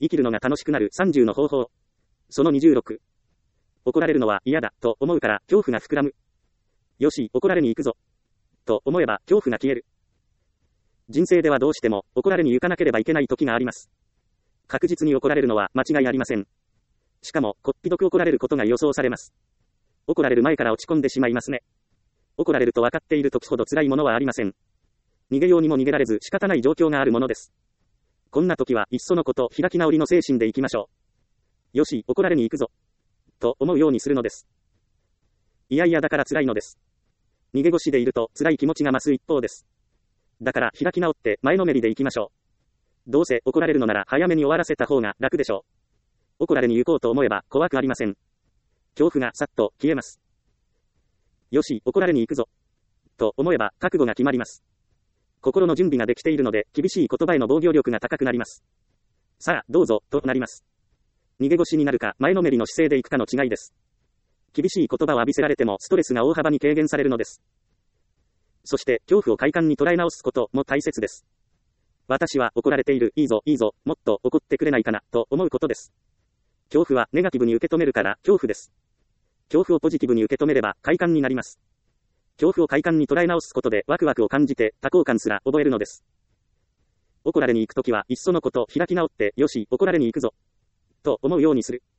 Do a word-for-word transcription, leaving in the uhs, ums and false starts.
生きるのが楽しくなるさんじゅうの方法。そのにじゅうろく。怒られるのは嫌だ、と思うから、恐怖が膨らむ。よし、怒られに行くぞ。と思えば、恐怖が消える。人生ではどうしても、怒られに行かなければいけない時があります。確実に怒られるのは間違いありません。しかも、こっぴどく怒られることが予想されます。怒られる前から落ち込んでしまいますね。怒られると分かっている時ほど辛いものはありません。逃げようにも逃げられず仕方ない状況があるものです。こんな時はいっそのこと開き直りの精神で行きましょう。よし、怒られに行くぞ。と思うようにするのです。いやいやだから辛いのです。逃げ腰でいると辛い気持ちが増す一方です。だから開き直って前のめりで行きましょう。どうせ怒られるのなら早めに終わらせた方が楽でしょう。怒られに行こうと思えば怖くありません。恐怖がさっと消えます。よし、怒られに行くぞ。と思えば覚悟が決まります。心の準備ができているので厳しい言葉への防御力が高くなります。さあ、どうぞ、となります。逃げ腰になるか前のめりの姿勢で行くかの違いです。厳しい言葉を浴びせられてもストレスが大幅に軽減されるのです。そして恐怖を快感に捉え直すことも大切です。私は怒られている、いいぞいいぞ、もっと怒ってくれないかな、と思うことです。恐怖はネガティブに受け止めるから恐怖です。恐怖をポジティブに受け止めれば快感になります。恐怖を快感に捉え直すことでワクワクを感じて多幸感すら覚えるのです。怒られに行くときはいっそのこと開き直って、よし、怒られに行くぞ。と思うようにする。